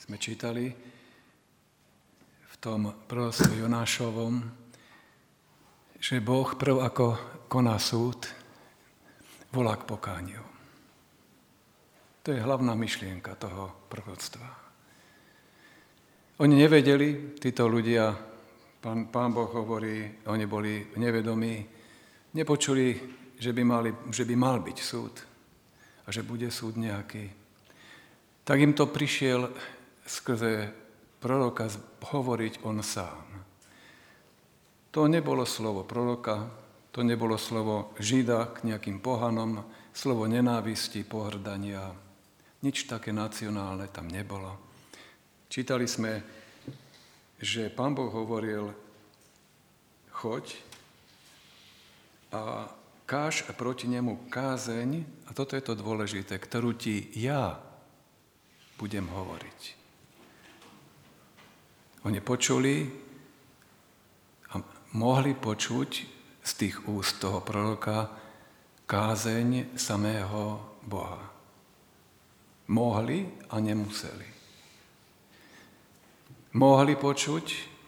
sme čítali v tom proroctve Jonášovom, že Boh prv ako koná súd, volá k pokániu. To je hlavná myšlienka toho proroctva. Oni nevedeli, títo ľudia, Pán Boh hovorí, oni boli nevedomí, nepočuli, že by mal byť súd a že bude súd nejaký. Tak im to prišiel skrze proroka hovoriť on sám. To nebolo slovo proroka, to nebolo slovo Žida k nejakým pohanom, slovo nenávisti, pohrdania. Nič také nacionálne tam nebolo. Čítali sme, že Pán Boh hovoril, choď a káž proti nemu kázeň, a toto je to dôležité, ktorú ti ja budem hovoriť. Oni počuli a mohli počuť z tých úst toho proroka kázeň samého Boha. Mohli a nemuseli. Mohli počuť,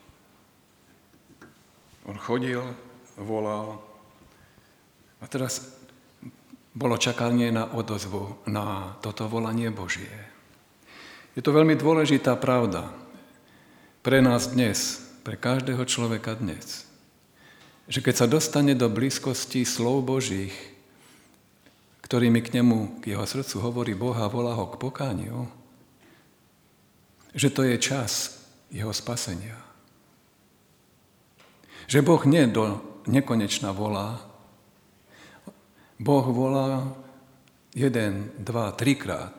on chodil, volal a teraz bolo čakanie na odozvu, na toto volanie Božie. Je to veľmi dôležitá pravda pre nás dnes, pre každého človeka dnes, že keď sa dostane do blízkosti slov Božích, ktorými k nemu, k jeho srdcu hovorí Boh a volá ho k pokániu, že to je čas jeho spasenia. Že Boh nie do nekonečna volá, Boh volá 1, 2, 3 krát.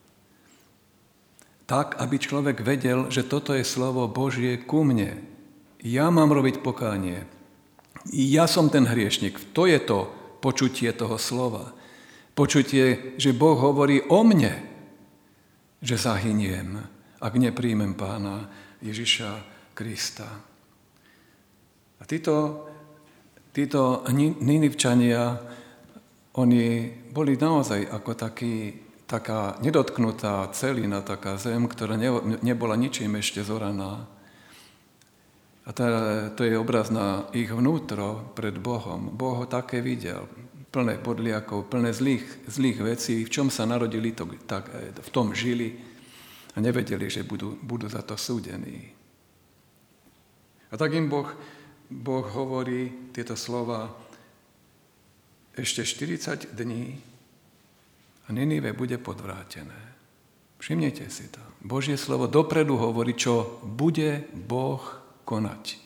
Tak, aby človek vedel, že toto je slovo Božie ku mne. Ja mám robiť pokánie. Ja som ten hriešnik. To je to počutie toho slova. Počutie, že Boh hovorí o mne, že zahyniem, ak nepríjmem Pána Ježiša Krista. A títo Ninivčania, oni boli naozaj ako taká nedotknutá celina, taká zem, ktorá nebola ničím ešte zoraná. A to je obraz na ich vnútro pred Bohom. Boh ho také videl, plné podliakov, plné zlých vecí, v čom sa narodili, tak v tom žili a nevedeli, že budú za to súdení. A tak im Boh hovorí tieto slova: ešte 40 dní a Ninive bude podvrátené. Všimnete si to. Božie slovo dopredu hovorí, čo bude Boh konať.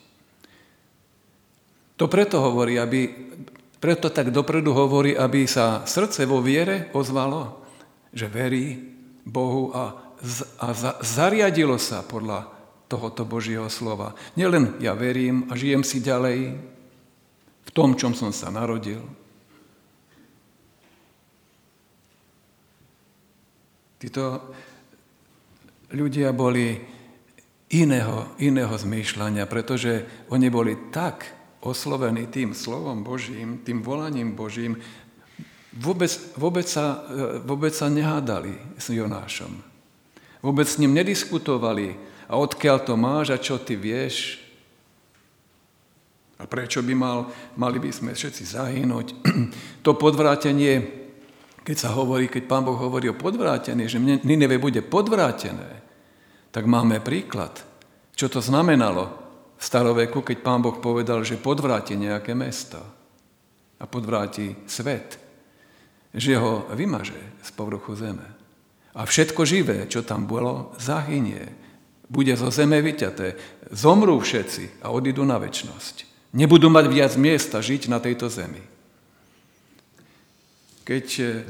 To preto tak dopredu hovorí, aby sa srdce vo viere ozvalo, že verí Bohu a zariadilo sa podľa tohoto Božieho slova. Nielen ja verím a žijem si ďalej v tom, čom som sa narodil. Títo ľudia boli iného zmýšľania, pretože oni boli tak oslovení tým slovom Božím, tým volaním Božím, vôbec sa nehádali s Jonášom. Vôbec s ním nediskutovali, a odkiaľ to máš a čo ty vieš. A prečo mali by sme všetci zahynúť. To podvrátenie, keď Pán Boh hovorí o podvrátení, že Ninive bude podvrátené, tak máme príklad, čo to znamenalo v staroveku, keď Pán Boh povedal, že podvráti nejaké mesto a podvráti svet, že ho vymaže z povrchu zeme. A všetko živé, čo tam bolo, zahynie. Bude zo zeme vyťaté. Zomrú všetci a odídu na večnosť. Nebudú mať viac miesta žiť na tejto zemi. Keď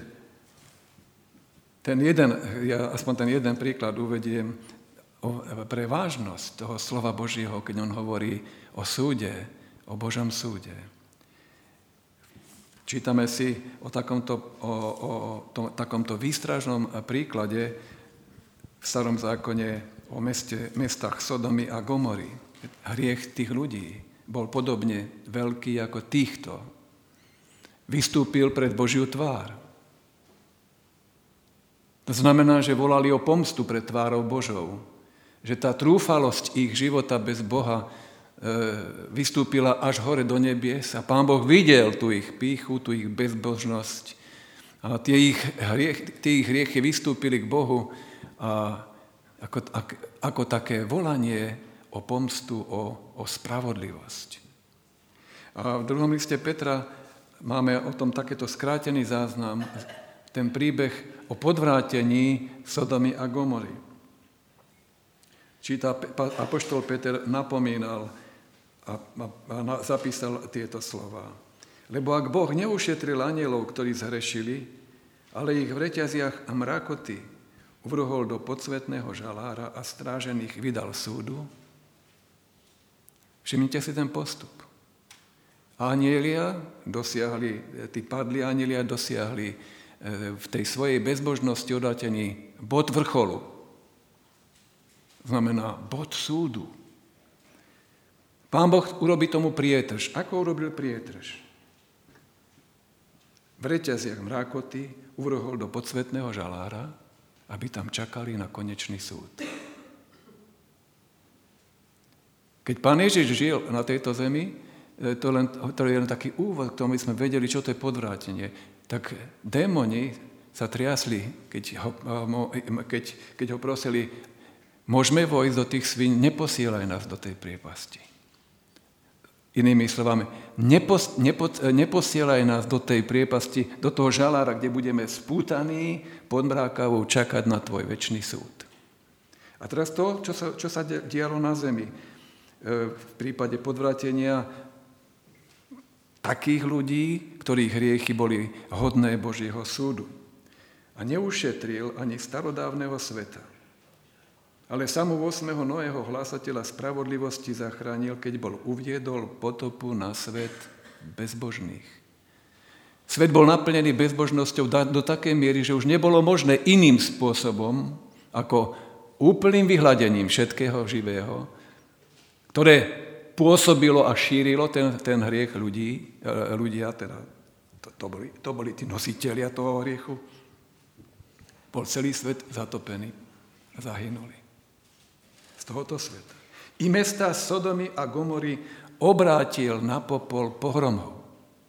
aspoň ten jeden príklad uvediem pre vážnosť toho slova Božieho, keď on hovorí o súde, o Božom súde. Čítame si o takomto výstražnom príklade v Starom zákone o mestách Sodomy a Gomory. Hriech tých ľudí bol podobne veľký ako týchto. Vystúpil pred Božiu tvár. To znamená, že volali o pomstu pred tvárou Božou. Že tá trúfalosť ich života bez Boha vystúpila až hore do nebies a Pán Boh videl tú ich pýchu, tú ich bezbožnosť a tie ich hriechy vystúpili k Bohu a ako také volanie o pomstu, o spravodlivosť. A v 2. liste Petra máme o tom takéto skrátený záznam, ten príbeh o podvrátení Sodomy a Gomory. Číta apoštol Peter, napomínal a zapísal tieto slová. Lebo ak Boh neušetril anielov, ktorí zhrešili, ale ich v reťaziach a mrakoty uvrhol do podsvetného žalára a strážených vydal súdu. Všimnite si ten postup. Anielia dosiahli, tí padli anielia dosiahli v tej svojej bezbožnosti oddatení bod vrcholu. Znamená bod súdu. Pán Boh urobí tomu prietrž. Ako urobil prietrž? V reťaziach mrákoty uvrhol do podsvetného žalára, aby tam čakali na konečný súd. Keď Pán Ježiš žil na tejto zemi, to je len taký úvod, k tomu sme vedeli, čo to je podvrátenie, tak démoni sa triasli, keď ho prosili, môžeme vojsť do tých svíň, neposielaj nás do tej priepasti. Inými slovami, neposielaj nás do tej priepasti, do toho žalára, kde budeme spútaní pod mrákavou čakať na tvoj večný súd. A teraz to, čo sa dialo na zemi, v prípade podvrátenia takých ľudí, ktorých hriechy boli hodné Božieho súdu. A neušetril ani starodávneho sveta. Ale samu 8. Noého hlásateľa spravodlivosti zachránil, keď bol uviedol potopu na svet bezbožných. Svet bol naplnený bezbožnosťou do takej miery, že už nebolo možné iným spôsobom, ako úplným vyhladením všetkého živého, ktoré pôsobilo a šírilo ten hriech ľudia, teda to boli tí nositelia toho hriechu. Bol celý svet zatopený a zahynuli z tohoto sveta. I mestá Sodomy a Gomory obrátil na popol pohromov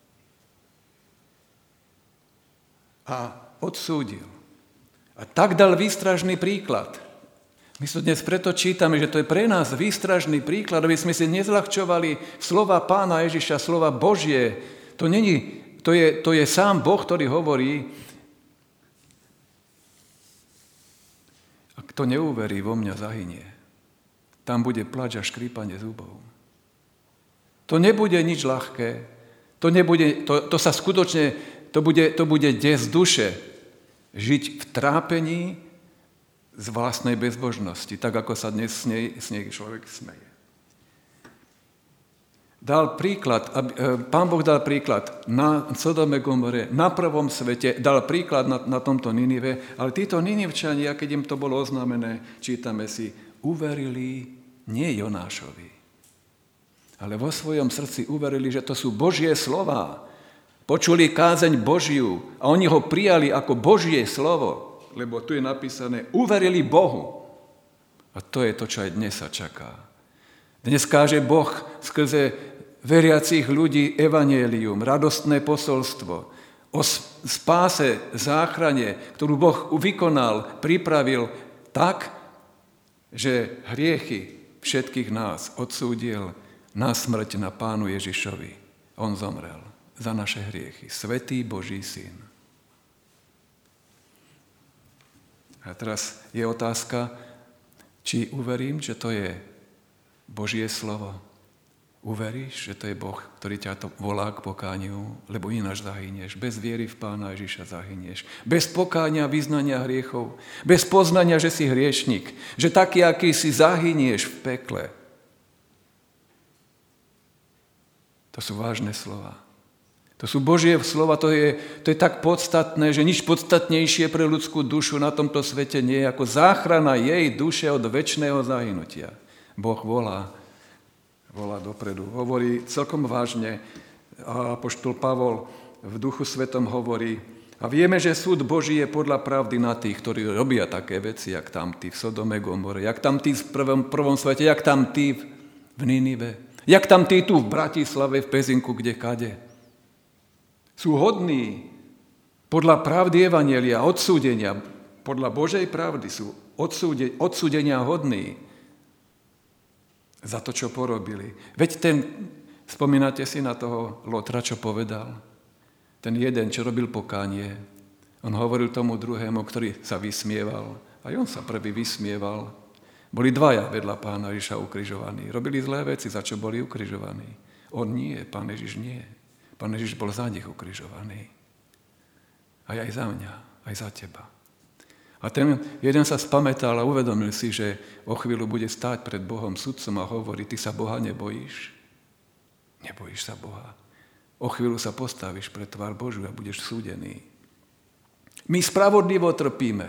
a odsúdil. A tak dal výstražný príklad. My sa dnes preto čítame, že to je pre nás výstražný príklad, aby sme si nezľahčovali slova Pána Ježiša, slova Božie. To je sám Boh, ktorý hovorí, a kto neuverí, vo mňa zahynie. Tam bude plač a škrípanie zubov. To nebude nič ľahké. To sa skutočne, to bude des duše. Žiť v trápení z vlastnej bezbožnosti, tak ako sa dnes s nej človek smeje. Pán Boh dal príklad na Sodome Gomore, na prvom svete, dal príklad na tomto Ninive, ale títo Ninivčania, keď im to bolo oznámené, čítame si, uverili nie Jonášovi, ale vo svojom srdci uverili, že to sú Božie slová. Počuli kázeň Božiu a oni ho prijali ako Božie slovo, lebo tu je napísané, uverili Bohu. A to je to, čo aj dnes sa čaká. Dnes káže Boh skrze veriacich ľudí evanjelium, radostné posolstvo o spáse, záchrane, ktorú Boh vykonal, pripravil tak, že hriechy všetkých nás odsúdil na smrť na Pánu Ježišovi. On zomrel za naše hriechy. Svätý Boží syn. A teraz je otázka, či uverím, že to je Božie slovo. Uveríš, že to je Boh, ktorý ťa to volá k pokániu, lebo ináč zahynieš. Bez viery v Pána Ježiša zahynieš. Bez pokánia, vyznania hriechov. Bez poznania, že si hriešnik. Že taký, aký si, zahynieš v pekle. To sú vážne slova. To sú Božie slova, to je tak podstatné, že nič podstatnejšie pre ľudskú dušu na tomto svete nie je ako záchrana jej duše od večného zahynutia. Boh volá dopredu, hovorí celkom vážne a apoštol Pavol v Duchu Svetom hovorí, A vieme, že súd Boží je podľa pravdy na tých, ktorí robia také veci, jak tam tí v Sodome, Gomore, jak tam tí v prvom svete, jak tam tí v Ninive, jak tam tí tu v Bratislave, v Pezinku, kde kade. Sú hodní podľa pravdy evanjelia, odsúdenia, podľa Božej pravdy sú odsúdenia hodní za to, čo porobili. Veď spomínate si na toho Lotra, čo povedal? Ten jeden, čo robil pokánie, on hovoril tomu druhému, ktorý sa vysmieval. A on sa prvý vysmieval. Boli dvaja vedľa Pána Ježiša ukrižovaní. Robili zlé veci, za čo boli ukrižovaní. On nie, Pán Ježiš nie. Pán Ježiš bol za nich ukrižovaný. Aj za mňa, aj za teba. A ten jeden sa spamätal a uvedomil si, že o chvíľu bude stáť pred Bohom sudcom a hovorí, ty sa Boha nebojíš? Nebojíš sa Boha. O chvíľu sa postavíš pred tvár Božiu a budeš súdený. My spravodlivo trpíme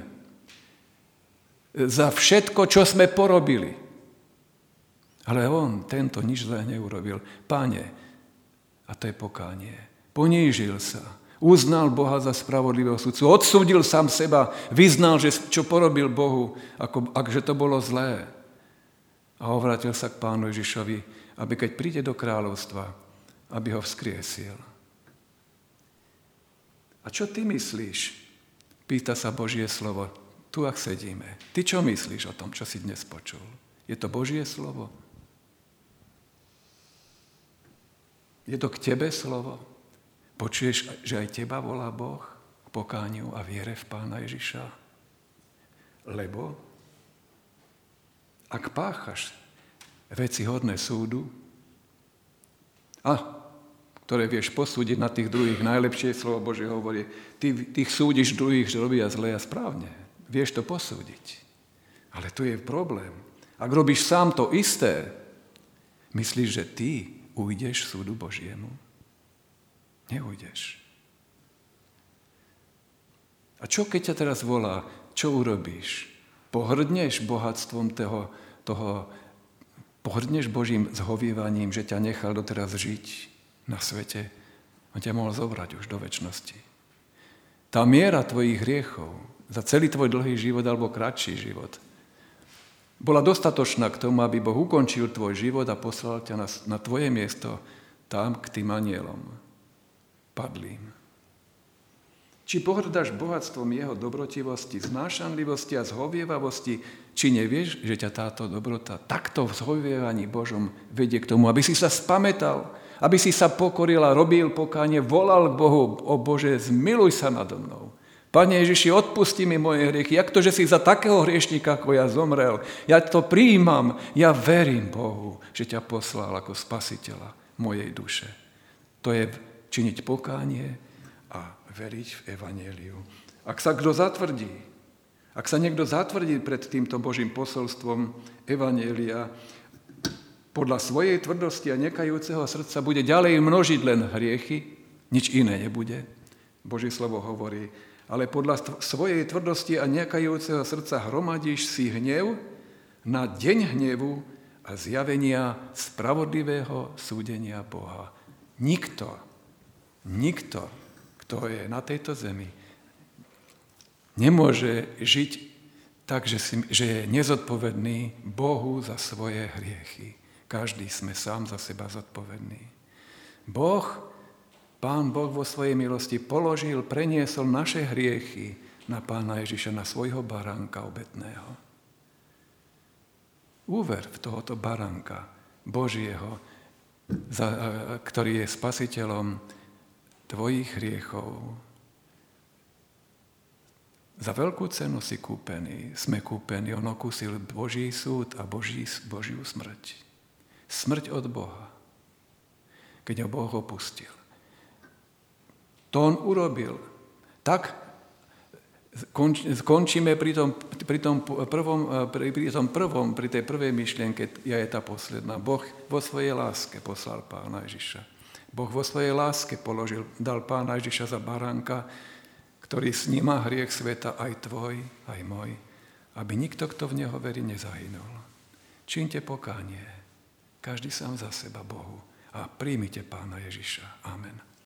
za všetko, čo sme porobili. Ale tento nič zlé neurobil. Pane, a to je pokánie, ponížil sa, uznal Boha za spravodlivého sudcu, odsúdil sám seba, vyznal, že čo porobil Bohu, že to bolo zlé. A obrátil sa k Pánu Ježišovi, aby keď príde do kráľovstva, aby ho vzkriesil. A čo ty myslíš? Pýta sa Božie slovo. Tu, ak sedíme. Ty čo myslíš o tom, čo si dnes počul? Je to Božie slovo? Je to k tebe slovo? Počuješ, že aj teba volá Boh k pokániu a viere v Pána Ježiša? Lebo ak páchaš veci hodné súdu, ktoré vieš posúdiť na tých druhých. Najlepšie slovo Božie hovorí, ty súdiš druhých, že robia zle a správne. Vieš to posúdiť. Ale tu je problém. Ak robíš sám to isté, myslíš, že ty ujdeš súdu Božiemu? Neujdeš. A čo keď ťa teraz volá? Čo urobíš? Pohrdneš bohatstvom pohrdneš Božím zhovievaním, že ťa nechal doteraz žiť na svete, on ťa mohol zobrať už do večnosti. Tá miera tvojich hriechov za celý tvoj dlhý život alebo kratší život bola dostatočná k tomu, aby Boh ukončil tvoj život a poslal ťa na tvoje miesto tam k tým anielom padlým. Či pohrdáš bohatstvom jeho dobrotivosti, znášanlivosti a zhovievavosti, či nevieš, že ťa táto dobrota takto v zhovievaní Božom vedie k tomu, aby si sa spamätal, aby si sa pokoril a robil pokánie, volal k Bohu, o Bože, zmiluj sa nado mnou. Pane Ježiši, odpusti mi moje hriechy. Jak to, že si za takého hriešníka ako ja zomrel? Ja to prijímam, ja verím Bohu, že ťa poslal ako spasiteľa mojej duše. To je činiť pokánie a veriť v evanjeliu. Ak sa niekto zatvrdí pred týmto Božím posolstvom evanjelia, podľa svojej tvrdosti a nekajúceho srdca bude ďalej množiť len hriechy, nič iné nebude. Božie slovo hovorí, ale podľa svojej tvrdosti a nekajúceho srdca hromadíš si hnev na deň hnevu a zjavenia spravodlivého súdenia Boha. Nikto, kto je na tejto zemi, nemôže žiť tak, že je nezodpovedný Bohu za svoje hriechy. Každý sme sám za seba zodpovedný. Pán Boh vo svojej milosti preniesol naše hriechy na Pána Ježiša, na svojho baránka obetného. Uver v tohoto baránka Božieho, ktorý je spasiteľom tvojich hriechov. Za veľkú cenu sme kúpení. On okusil Boží súd a Božiu smrť. Smrť od Boha, keď ho Boh opustil. To on urobil. Tak skončíme pri tej prvej myšlienke, je tá posledná. Boh vo svojej láske poslal Pána Ježiša. Boh vo svojej láske dal Pána Ježiša za baránka, ktorý sníma hriech sveta, aj tvoj, aj môj, aby nikto, kto v neho verí, nezahynul. Čiňte pokánie, každý sám za seba Bohu a príjmite Pána Ježiša. Amen.